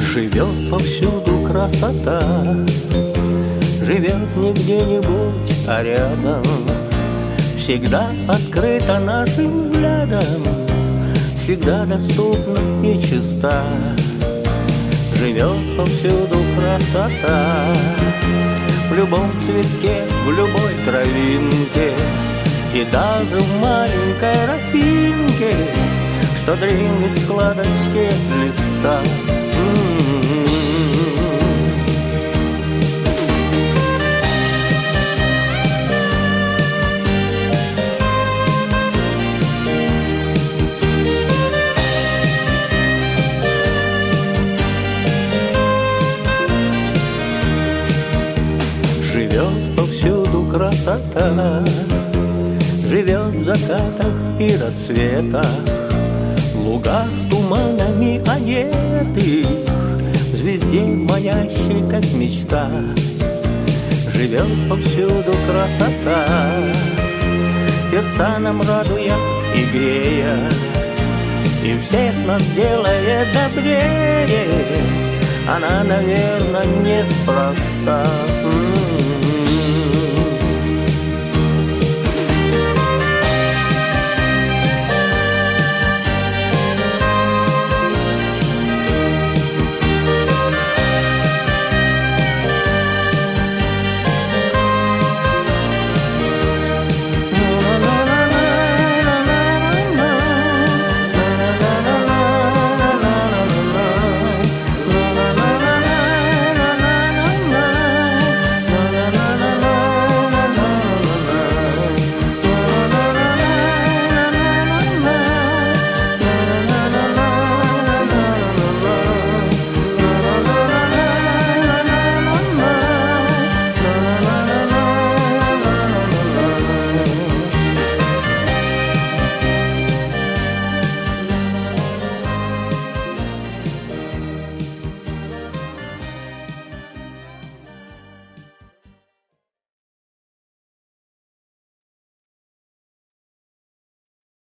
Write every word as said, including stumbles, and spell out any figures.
Живет повсюду красота, живет не где-нибудь, а рядом, всегда открыта нашим взглядом, всегда доступна и чиста. Живет повсюду красота, в любом цветке, в любой травинке, и даже в маленькой росинке, что длинный в складочке листа. Живет повсюду красота, живет в закатах и рассветах, в лугах туманами одетых, в звезде манящей, как мечта. Живет повсюду красота, сердца нам радуя и грея, и всех нас делает добрее. Она, наверное, неспроста.